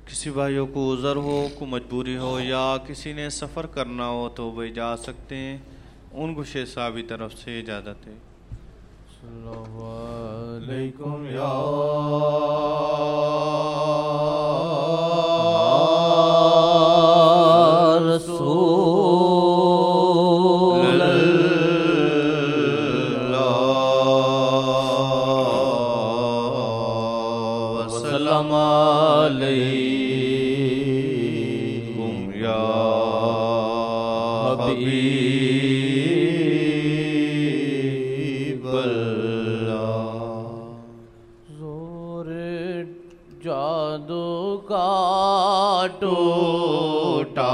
किसी भाइयों को उज़र हो, को मजबूरी हो या किसी ने सफ़र करना हो तो वे जा सकते हैं। उनको शेख साहब की तरफ से इजाज़त है। सल्लल्लाहु अलैकुम या रसूल अल्लाह वसल्लम अलैकुम या हबीब जादू का टूटा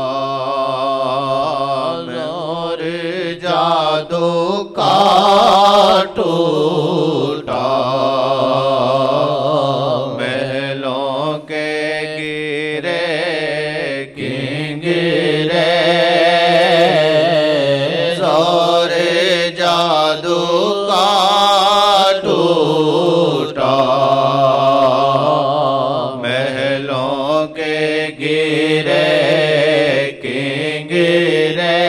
जोर जादू का टूटा महलों के गिरे गिरे जोर जादू का टूटा गिरे गिरे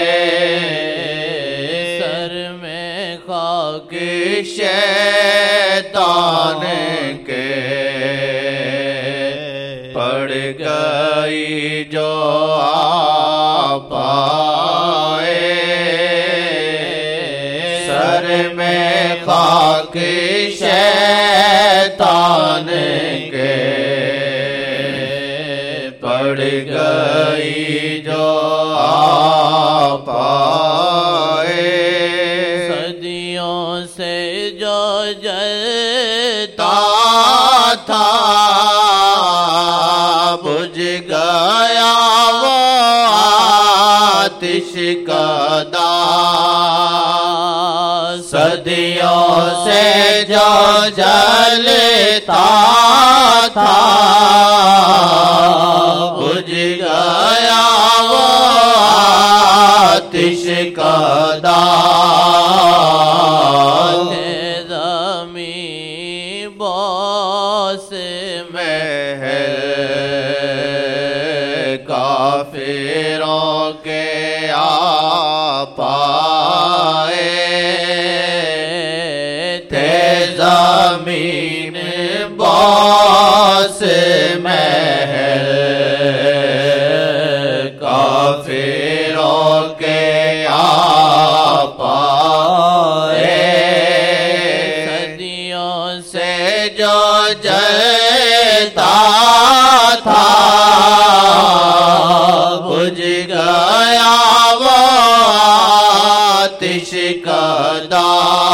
सर में खाक शैतान के पड़ गई जो आप आए सर में खाक शैतान के पड़ गई जो आप आए सदियों से जो जलता था बुझ गया वो आतिश कदा सदियों से जो जलता था बुझ गया वो आतिश कदा ज़मीं बोस महल काफिरों के आप आए थे ज़मीन बोस महल काफिरों के आप आए सदियों से जो जलता था बुझ गया वो आतिश कदा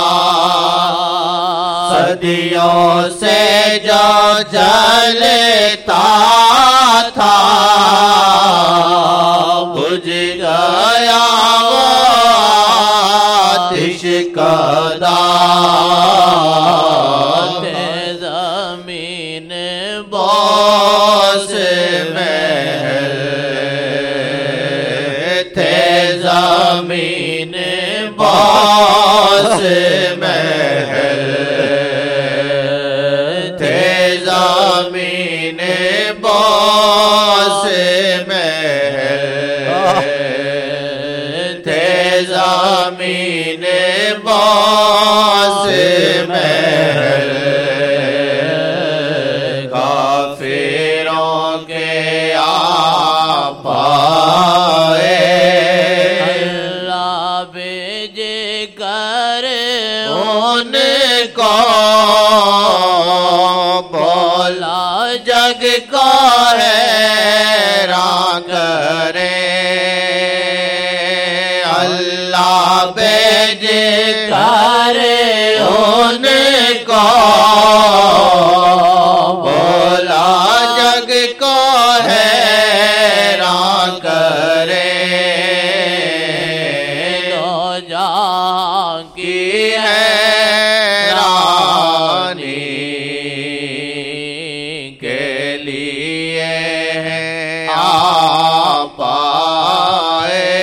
सदियों से जो जलता था बुझ गया वो आतिश कदा ज़मीन बोस महल थे ज़मीन बोस महल थे ज़मीन बोस महल थे ज़मीन बोस महल काफिरों के आप आए अल्लाह भेजे कर उनको बोला जग को हैरान करे अल्लाह भेजे कर उनको बोला जग को हैरान करे दो जहां की हैरानी के लिए आप आए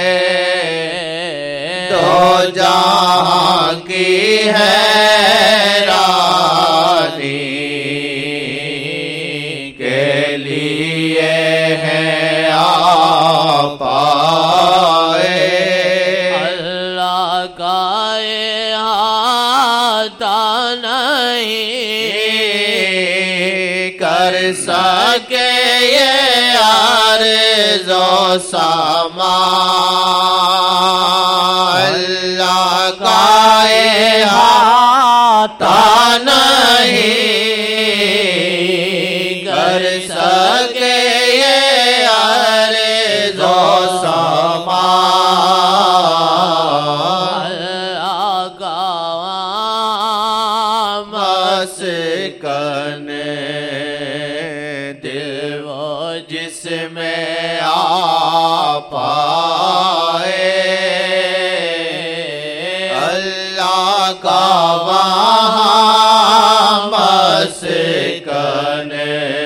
दो जहां की हैरानी के लिए हैं आप आए। अल्लाह का अहाता नहीं कर सके ये अर्ज़ो समा। अल्लाह का अहाता नहीं कर सके ये अर्ज़ो समा। अल्लाह का मस्कन दिल वो जिसमें आप आए। अल्लाह का वहाँ मस्कन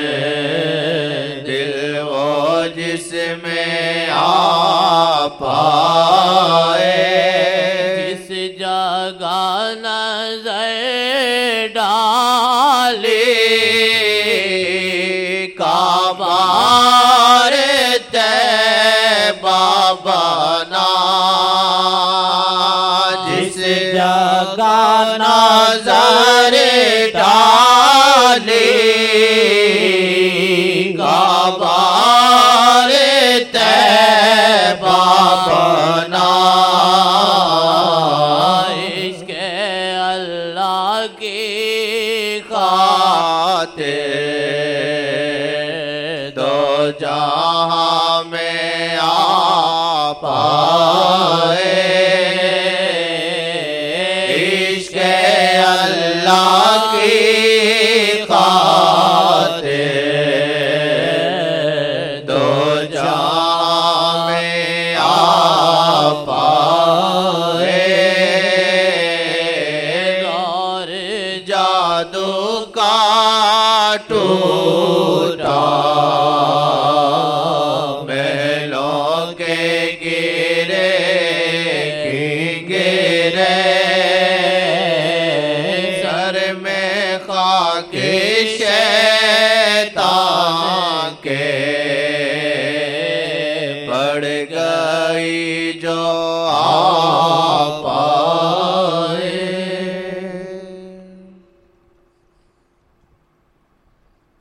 दिल वो जिसमें आप आए। जिस जगह नजर डाली काबा रे तैबा बना। जिस जगह नजर डाली काबा रे तैबा बना। इसके अल्लाह की खातिर दो जहां में आप आए। इश्क़ अल्लाह की खातिर दो जहां में आप आए। और जादू का टूटा महलों के गिरे गिरे। सर में खाके शैतान के पड़ गई जो आप